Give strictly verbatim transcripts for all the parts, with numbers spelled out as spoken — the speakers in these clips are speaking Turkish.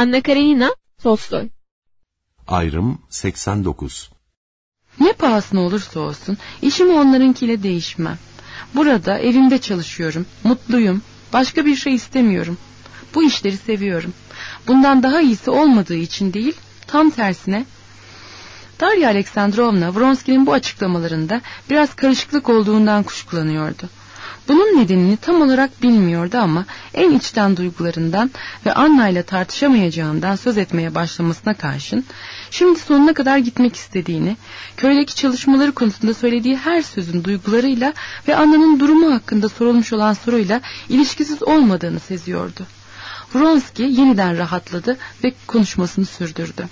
Anna Karenina, Tolstoy. Ayrım seksen dokuz. Ne pahasına olursa olsun işimi onlarınkiyle değişmem. Burada evimde çalışıyorum, mutluyum, başka bir şey istemiyorum. Bu işleri seviyorum. Bundan daha iyisi olmadığı için değil, tam tersine. Darya Aleksandrovna Vronski'nin bu açıklamalarında biraz karışıklık olduğundan kuşkulanıyordu. Bunun nedenini tam olarak bilmiyordu ama en içten duygularından ve Anna ile tartışamayacağından söz etmeye başlamasına karşın şimdi sonuna kadar gitmek istediğini, köydeki çalışmaları konusunda söylediği her sözün duygularıyla ve Anna'nın durumu hakkında sorulmuş olan soruyla ilişkisiz olmadığını seziyordu. Vronski yeniden rahatladı ve konuşmasını sürdürdü.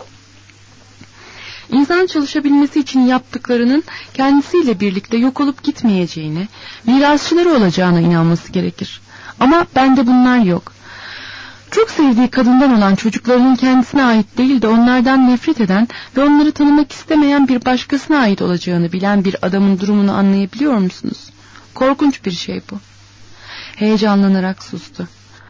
İnsan çalışabilmesi için yaptıklarının kendisiyle birlikte yok olup gitmeyeceğine, mirasçıları olacağına inanması gerekir. Ama bende bunlar yok. Çok sevdiği kadından olan çocuklarının kendisine ait değil de onlardan nefret eden ve onları tanımak istemeyen bir başkasına ait olacağını bilen bir adamın durumunu anlayabiliyor musunuz? Korkunç bir şey bu. Heyecanlanarak sustu.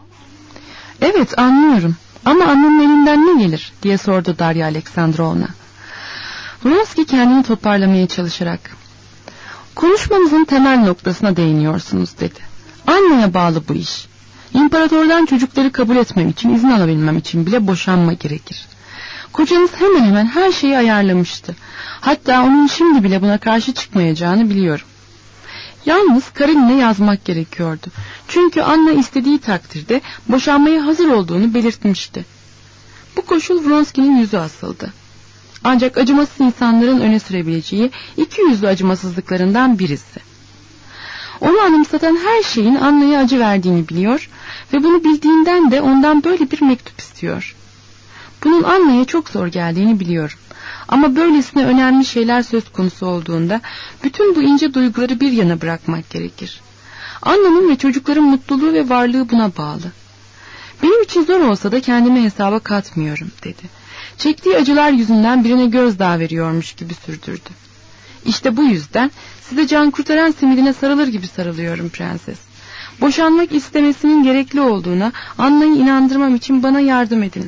Evet, anlıyorum. Ama Anna'nın elinden ne gelir diye sordu Darya Aleksandrovna. Vronski kendini toparlamaya çalışarak, konuşmanızın temel noktasına değiniyorsunuz dedi. Anna'ya bağlı bu iş. İmparatordan çocukları kabul etmem için, izin alabilmem için bile boşanma gerekir. Kocanız hemen hemen her şeyi ayarlamıştı. Hatta onun şimdi bile buna karşı çıkmayacağını biliyorum. Yalnız Karenin'e yazmak gerekiyordu. Çünkü Anna istediği takdirde boşanmaya hazır olduğunu belirtmişti. Bu koşul Vronski'nin yüzü asıldı. Ancak acımasız insanların öne sürebileceği iki yüzlü acımasızlıklarından birisi. Onu anımsatan her şeyin Anna'ya acı verdiğini biliyor ve bunu bildiğinden de ondan böyle bir mektup istiyor. Bunun Anna'ya çok zor geldiğini biliyorum. Ama böylesine önemli şeyler söz konusu olduğunda bütün bu ince duyguları bir yana bırakmak gerekir. Anna'nın ve çocukların mutluluğu ve varlığı buna bağlı. Benim için zor olsa da kendimi hesaba katmıyorum dedi. Çektiği acılar yüzünden birine gözdağı veriyormuş gibi sürdürdü. İşte bu yüzden size can kurtaran simidine sarılır gibi sarılıyorum prenses. Boşanmak istemesinin gerekli olduğuna Anna'yı inandırmam için bana yardım ediniz.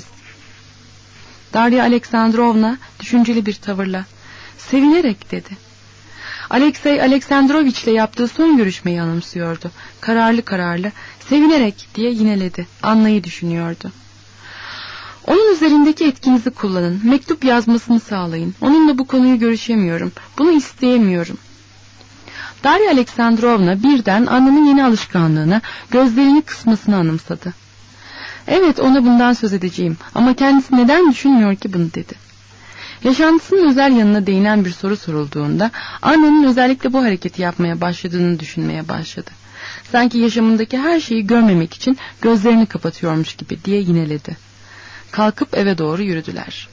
Darya Aleksandrovna düşünceli bir tavırla, sevinerek dedi. Alexey Aleksandrovich ile yaptığı son görüşmeyi anımsıyordu. Kararlı kararlı, sevinerek diye yineledi. Anna'yı düşünüyordu. Onun üzerindeki etkinizi kullanın. Mektup yazmasını sağlayın. Onunla bu konuyu görüşemiyorum. Bunu isteyemiyorum. Darya Aleksandrovna birden Anna'nın yeni alışkanlığına, gözlerini kısmasını anımsadı. Evet, ona bundan söz edeceğim ama kendisi neden düşünmüyor ki bunu dedi. Yaşantısının özel yanına değinen bir soru sorulduğunda Anna'nın özellikle bu hareketi yapmaya başladığını düşünmeye başladı. Sanki yaşamındaki her şeyi görmemek için gözlerini kapatıyormuş gibi diye yineledi. Kalkıp eve doğru yürüdüler.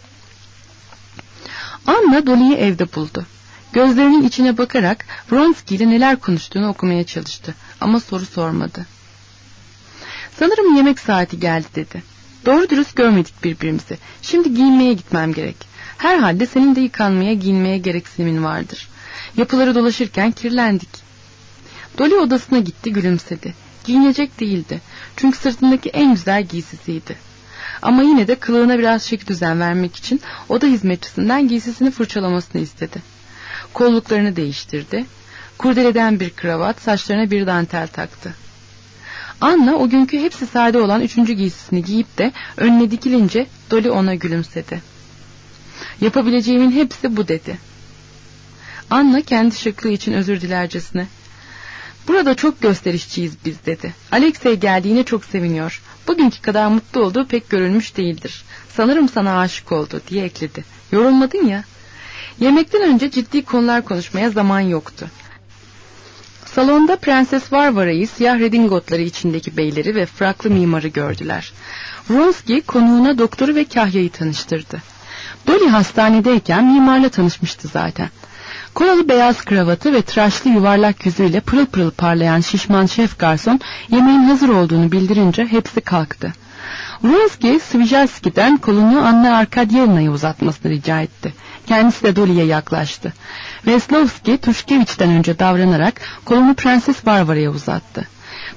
Anna Dolly'yi evde buldu. Gözlerinin içine bakarak Vronski ile neler konuştuğunu okumaya çalıştı ama soru sormadı. Sanırım yemek saati geldi dedi. Doğru dürüst görmedik birbirimizi. Şimdi giyinmeye gitmem gerek. Herhalde senin de yıkanmaya, giyinmeye gereksinimin vardır. Yapıları dolaşırken kirlendik. Dolly odasına gitti, gülümsedi. Giyinecek değildi. Çünkü sırtındaki en güzel giysisiydi. Ama yine de kılığına biraz şekil düzen vermek için oda hizmetçisinden giysisini fırçalamasını istedi. Kolluklarını değiştirdi. Kurdeleden bir kravat, saçlarına bir dantel taktı. Anna o günkü hepsi sade olan üçüncü giysisini giyip de önüne dikilince Dolly ona gülümsedi. Yapabileceğimin hepsi bu dedi. Anna kendi şıklığı için özür dilercesine. Burada çok gösterişçiyiz biz dedi. Alexey geldiğine çok seviniyor. Bugünkü kadar mutlu olduğu pek görülmüş değildir. Sanırım sana aşık oldu diye ekledi. Yorulmadın ya. Yemekten önce ciddi konular konuşmaya zaman yoktu. Salonda Prenses Varvara'yı, siyah redingotları içindeki beyleri ve fraklı mimarı gördüler. Vronski konuğuna doktoru ve kahyayı tanıştırdı. Dolly hastanedeyken mimarla tanışmıştı zaten. Koralı beyaz kravatı ve tıraşlı yuvarlak yüzüyle pırıl pırıl parlayan şişman şef garson yemeğin hazır olduğunu bildirince hepsi kalktı. Vronski, Svijalski'den kolunu Anna Arkadyevna'ya uzatmasını rica etti. Kendisi de Dolly'ye yaklaştı. Veslovski, Tuşkeviç'ten önce davranarak kolunu Prenses Varvara'ya uzattı.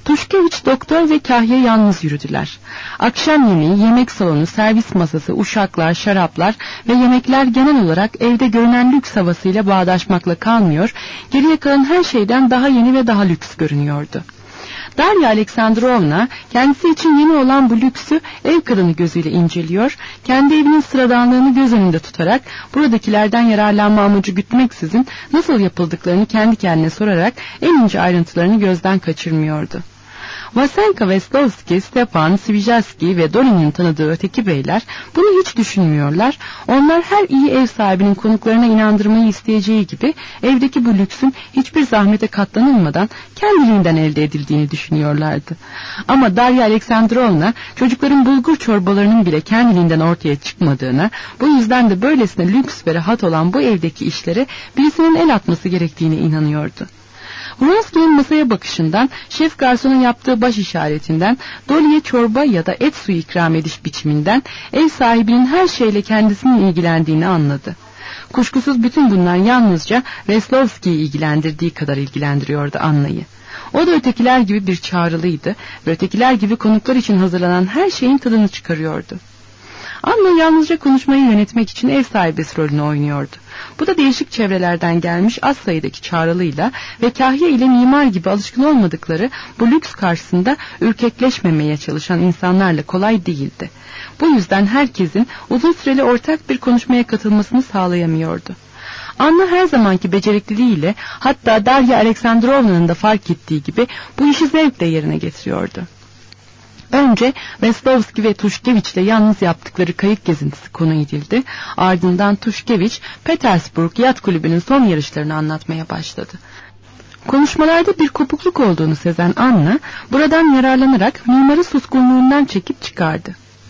Tuşkeviç doktor ve Kahya yalnız yürüdüler. Akşam yemeği, yemek salonu, servis masası, uşaklar, şaraplar ve yemekler genel olarak evde görünen lüks havasıyla bağdaşmakla kalmıyor, geriye kalan her şeyden daha yeni ve daha lüks görünüyordu. Darya Aleksandrovna kendisi için yeni olan bu lüksü ev kadını gözüyle inceliyor, kendi evinin sıradanlığını göz önünde tutarak buradakilerden yararlanma amacı gütmeksizin nasıl yapıldıklarını kendi kendine sorarak en ince ayrıntılarını gözden kaçırmıyordu. Vasenka, Veslovski, Stepan, Svijaski ve Dolly'nin tanıdığı öteki beyler bunu hiç düşünmüyorlar. Onlar her iyi ev sahibinin konuklarına inandırmayı isteyeceği gibi evdeki bu lüksün hiçbir zahmete katlanılmadan kendiliğinden elde edildiğini düşünüyorlardı. Ama Darya Aleksandrovna çocukların bulgur çorbalarının bile kendiliğinden ortaya çıkmadığına, bu yüzden de böylesine lüks ve rahat olan bu evdeki işlere birisinin el atması gerektiğine inanıyordu. Vronsky'nin masaya bakışından, şef garsona yaptığı baş işaretinden, Dolly'ye çorba ya da et suyu ikram ediş biçiminden, ev sahibinin her şeyle kendisinin ilgilendiğini anladı. Kuşkusuz bütün bunlar yalnızca Veslovski'yi ilgilendirdiği kadar ilgilendiriyordu Anna'yı. O da ötekiler gibi bir çağrılıydı ve ötekiler gibi konuklar için hazırlanan her şeyin tadını çıkarıyordu. Anna yalnızca konuşmayı yönetmek için ev sahibesi rolünü oynuyordu. Bu da değişik çevrelerden gelmiş az sayıdaki çağrılıyla ve Kahya ile mimar gibi alışkın olmadıkları bu lüks karşısında ürkekleşmemeye çalışan insanlarla kolay değildi. Bu yüzden herkesin uzun süreli ortak bir konuşmaya katılmasını sağlayamıyordu. Anna her zamanki becerikliliğiyle, hatta Darya Aleksandrovna'nın da fark ettiği gibi bu işi zevkle yerine getiriyordu. Önce Veslovski ve Tuşkeviç'le yalnız yaptıkları kayık gezintisi konu edildi. Ardından Tuşkeviç, Petersburg Yat Kulübü'nün son yarışlarını anlatmaya başladı. Konuşmalarda bir kopukluk olduğunu sezen Anna, buradan yararlanarak mimarı suskunluğundan çekip çıkardı.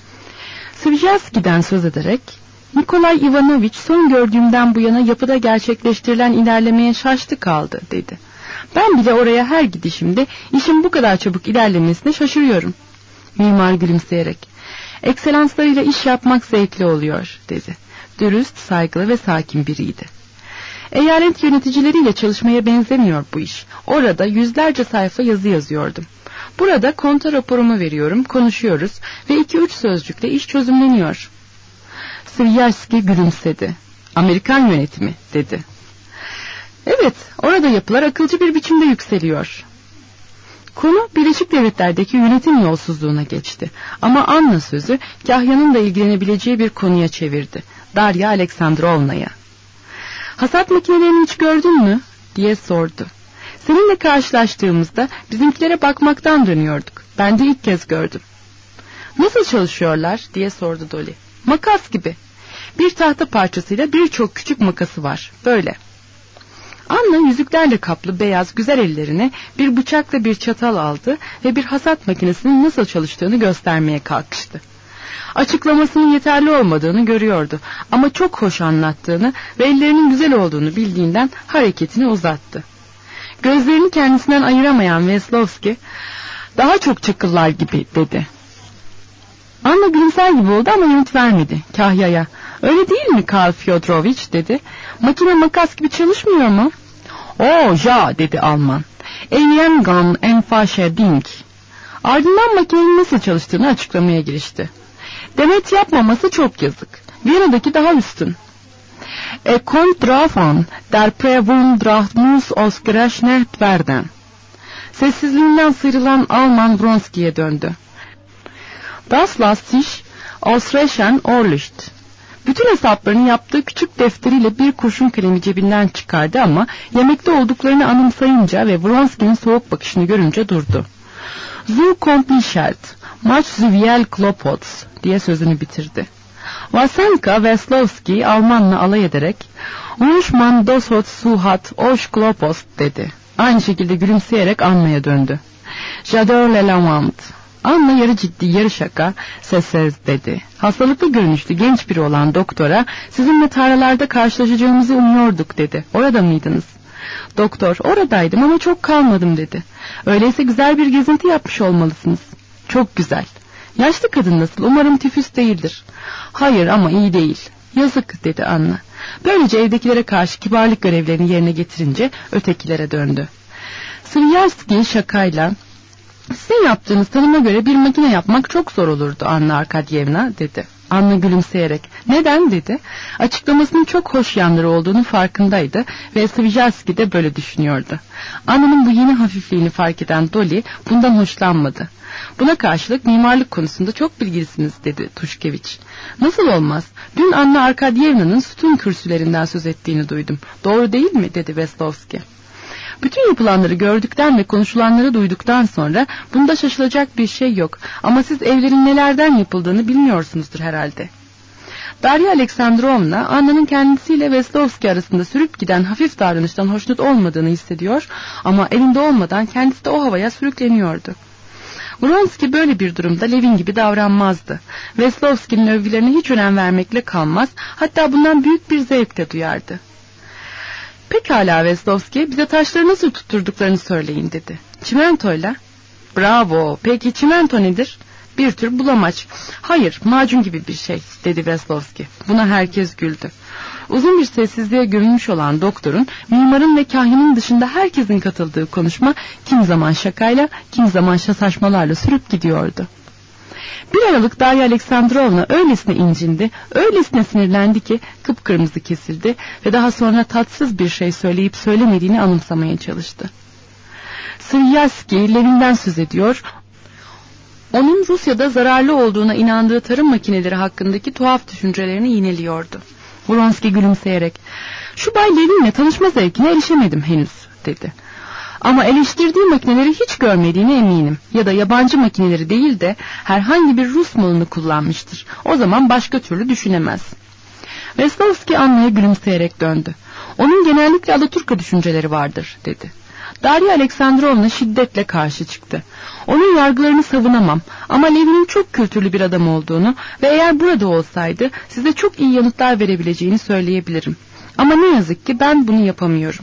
Svijaski'den söz ederek, "Nikolay Ivanoviç son gördüğümden bu yana yapıda gerçekleştirilen ilerlemeye şaştı kaldı," dedi. "Ben bile oraya her gidişimde işin bu kadar çabuk ilerlemesine şaşırıyorum." Mimar gülümseyerek, "Ekselanslarıyla iş yapmak zevkli oluyor," dedi. Dürüst, saygılı ve sakin biriydi. "Eyalet yöneticileriyle çalışmaya benzemiyor bu iş. Orada yüzlerce sayfa yazı yazıyordum. Burada konta raporumu veriyorum, konuşuyoruz ve iki üç sözcükle iş çözümleniyor." Svijaski gülümsedi. "Amerikan yönetimi," dedi. "Evet, orada yapılar akılcı bir biçimde yükseliyor." Konu Birleşik Devletler'deki yönetim yolsuzluğuna geçti. Ama Anna sözü Kahya'nın da ilgilenebileceği bir konuya çevirdi. Darya Aleksandrovna'ya. "Hasat makinelerini hiç gördün mü?" diye sordu. "Seninle karşılaştığımızda bizimkilere bakmaktan dönüyorduk. Ben de ilk kez gördüm." "Nasıl çalışıyorlar?" diye sordu Dolly. "Makas gibi. Bir tahta parçasıyla birçok küçük makası var. Böyle." Anna yüzüklerle kaplı beyaz güzel ellerine bir bıçakla bir çatal aldı ve bir hasat makinesinin nasıl çalıştığını göstermeye kalkıştı. Açıklamasının yeterli olmadığını görüyordu ama çok hoş anlattığını ve ellerinin güzel olduğunu bildiğinden hareketini uzattı. Gözlerini kendisinden ayıramayan Veslovski, "Daha çok çakıllar gibi," dedi. Anna gülümser gibi oldu ama yanıt vermedi. Kahya'ya, "Öyle değil mi Karl Fyodoroviç?" dedi. "Makine makas gibi çalışmıyor mu?" "Oh ja," dedi Alman. "Eyengan enfasche Ding." Ardından makinenin nasıl çalıştığını açıklamaya girişti. "Demet yapmaması çok yazık. Viyana'daki daha üstün." "E kommt drauf an, der Prewundracht muss ausgerechnet werden." Sessizliğinden sıyrılan Alman Vronsky'ye döndü. "Das lässt sich ausrechnen Orlicht." Bütün hesaplarını yaptığı küçük defteriyle bir kurşun kalemi cebinden çıkardı ama yemekte olduklarını anımsayınca ve Vronsky'nin soğuk bakışını görünce durdu. "Zu kompliziert, much zu viel Klopots," diye sözünü bitirdi. Vasenka Veslovski Almanla alay ederek, "Unschman dosot suhat oş Klopos," dedi. Aynı şekilde gülümseyerek Anna'ya döndü. "J'adore le lavande." Anna yarı ciddi yarı şaka sessiz dedi. "Hastalıklı görünüşlü genç biri olan doktora sizinle tarlalarda karşılaşacağımızı umuyorduk," dedi. "Orada mıydınız?" Doktor, "Oradaydım ama çok kalmadım," dedi. "Öyleyse güzel bir gezinti yapmış olmalısınız." "Çok güzel." "Yaşlı kadın nasıl? Umarım tifüs değildir." "Hayır ama iyi değil." "Yazık," dedi Anna. Böylece evdekilere karşı kibarlık görevlerini yerine getirince ötekilere döndü. Svijaski şakayla, Sizin yaptığınız tanıma göre bir makine yapmak çok zor olurdu Anna Arkadyevna dedi. Anna gülümseyerek. Neden dedi. Açıklamasının çok hoş yanları olduğunu farkındaydı ve Svijalski de böyle düşünüyordu. Anna'nın bu yeni hafifliğini fark eden Dolly bundan hoşlanmadı. Buna karşılık mimarlık konusunda çok bilgilisiniz dedi Tuşkeviç. Nasıl olmaz? Dün Anna Arkadyevna'nın sütun kürsülerinden söz ettiğini duydum. Doğru değil mi dedi Veslovski. Bütün yapılanları gördükten ve konuşulanları duyduktan sonra bunda şaşılacak bir şey yok. Ama siz evlerin nelerden yapıldığını bilmiyorsunuzdur herhalde. Darya Aleksandrovna, Anna'nın kendisiyle Veslovski arasında sürüp giden hafif davranıştan hoşnut olmadığını hissediyor ama elinde olmadan kendisi de o havaya sürükleniyordu. Vronski böyle bir durumda Levin gibi davranmazdı. Veslovski'nin övgülerine hiç önem vermekle kalmaz, hatta bundan büyük bir zevk de duyardı. Pekala Veslovski, bize taşları nasıl tutturduklarını söyleyin dedi. Çimentoyla. Bravo, peki çimento nedir? Bir tür bulamaç. Hayır, macun gibi bir şey dedi Veslovski. Buna herkes güldü. Uzun bir sessizliğe gömülmüş olan doktorun, mimarın ve kahinin dışında herkesin katıldığı konuşma kim zaman şakayla, kim zaman saçmalarla sürüp gidiyordu. Bir aralık Darya Aleksandrovna öylesine incindi, öylesine sinirlendi ki kıpkırmızı kesildi ve daha sonra tatsız bir şey söyleyip söylemediğini anımsamaya çalıştı. Svijalski Levin'den söz ediyor, onun Rusya'da zararlı olduğuna inandığı tarım makineleri hakkındaki tuhaf düşüncelerini yineliyordu. Vronski gülümseyerek, şu Bay Levin'le tanışma zevkine erişemedim henüz dedi. Ama eleştirdiği makineleri hiç görmediğine eminim. Ya da yabancı makineleri değil de herhangi bir Rus malını kullanmıştır. O zaman başka türlü düşünemez. Veslovski Anna'ya gülümseyerek döndü. Onun genellikle Alaturka düşünceleri vardır dedi. Darya Aleksandrovna şiddetle karşı çıktı. Onun yargılarını savunamam ama Levin'in çok kültürlü bir adam olduğunu ve eğer burada olsaydı size çok iyi yanıtlar verebileceğini söyleyebilirim. Ama ne yazık ki ben bunu yapamıyorum.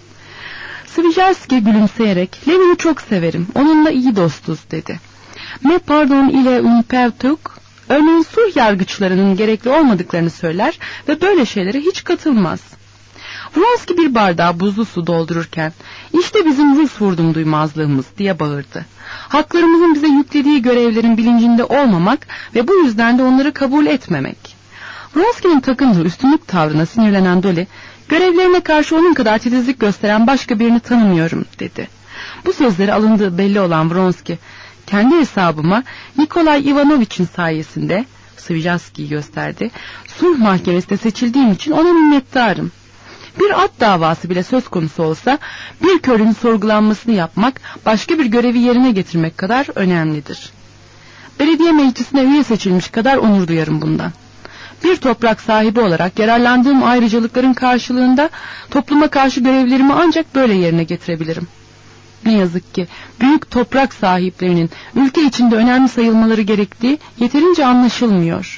Svijalski gülümseyerek, Levin'i çok severim, onunla iyi dostuz dedi. Me pardon ile un pertuk, örneğin sulh yargıçlarının gerekli olmadıklarını söyler ve böyle şeylere hiç katılmaz. Vronski bir bardağa buzlu su doldururken, işte bizim Rus vurdum duymazlığımız diye bağırdı. Haklarımızın bize yüklediği görevlerin bilincinde olmamak ve bu yüzden de onları kabul etmemek. Vronski'nin takıntılı üstünlük tavrına sinirlenen Dolly, görevlerine karşı onun kadar titizlik gösteren başka birini tanımıyorum dedi. Bu sözleri alındığı belli olan Vronski, kendi hesabıma Nikolay Ivanovich'in sayesinde, Svijalski'yi gösterdi, sulh mahkemesinde seçildiğim için ona minnettarım. Bir at davası bile söz konusu olsa, bir körün sorgulanmasını yapmak, başka bir görevi yerine getirmek kadar önemlidir. Belediye meclisine üye seçilmiş kadar onur duyarım bundan. Bir toprak sahibi olarak yararlandığım ayrıcalıkların karşılığında topluma karşı görevlerimi ancak böyle yerine getirebilirim. Ne yazık ki büyük toprak sahiplerinin ülke içinde önemli sayılmaları gerektiği yeterince anlaşılmıyor.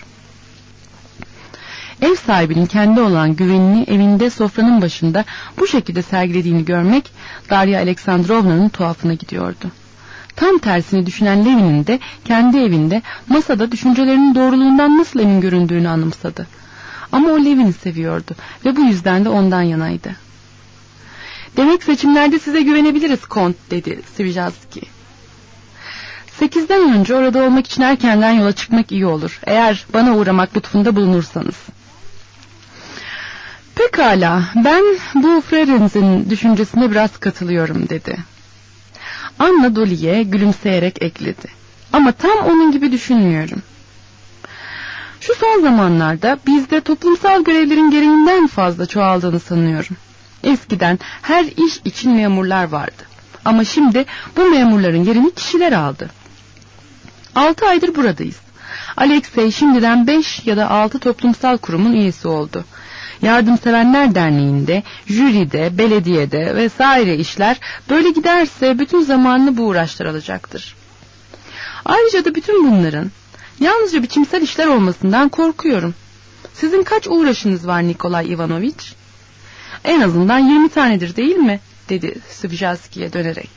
Ev sahibinin kendi olan güvenini evinde sofranın başında bu şekilde sergilediğini görmek Darya Aleksandrovna'nın tuhafına gidiyordu. Tam tersini düşünen Levin'in de kendi evinde masada düşüncelerinin doğruluğundan nasıl emin göründüğünü anımsadı. Ama o Levin'i seviyordu ve bu yüzden de ondan yanaydı. Demek seçimlerde size güvenebiliriz Kont dedi Svijalski. Sekizden önce orada olmak için erkenden yola çıkmak iyi olur. Eğer bana uğramak lütfunda bulunursanız. Pekala, ben bu Frerens'in düşüncesine biraz katılıyorum dedi. Anna Dolly'ye gülümseyerek ekledi. Ama tam onun gibi düşünmüyorum. Şu son zamanlarda bizde toplumsal görevlerin gereğinden fazla çoğaldığını sanıyorum. Eskiden her iş için memurlar vardı. Ama şimdi bu memurların yerini kişiler aldı. Altı aydır buradayız. Alexey şimdiden beş ya da altı toplumsal kurumun üyesi oldu. Yardımsevenler Derneği'nde, jüride, belediyede vesaire işler böyle giderse bütün zamanını bu uğraşlar alacaktır. Ayrıca da bütün bunların yalnızca biçimsel işler olmasından korkuyorum. Sizin kaç uğraşınız var Nikolay Ivanovich? En azından yirmi tanedir değil mi? Dedi Svijalski'ye dönerek.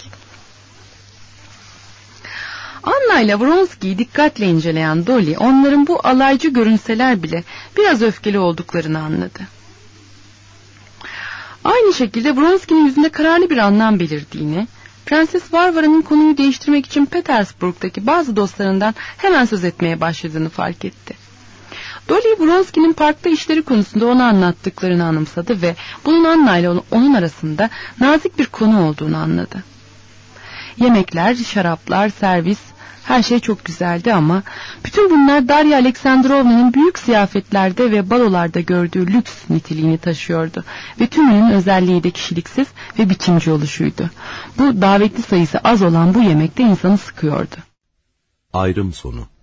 Anna ile Vronski'yi dikkatle inceleyen Dolly, onların bu alaycı görünseler bile biraz öfkeli olduklarını anladı. Aynı şekilde Vronski'nin yüzünde kararlı bir anlam belirdiğini, Prenses Varvara'nın konuyu değiştirmek için Petersburg'daki bazı dostlarından hemen söz etmeye başladığını fark etti. Dolly Bronski'nin parkta işleri konusunda ona anlattıklarını anımsadı ve bunun Anna ile onun arasında nazik bir konu olduğunu anladı. Yemekler, şaraplar, servis, her şey çok güzeldi ama bütün bunlar Darya Aleksandrovna'nın büyük ziyafetlerde ve balolarda gördüğü lüks niteliğini taşıyordu ve tümünün özelliği de kişiliksiz ve biçimci oluşuydu. Bu davetli sayısı az olan bu yemekte insanı sıkıyordu. Ayrım sonu.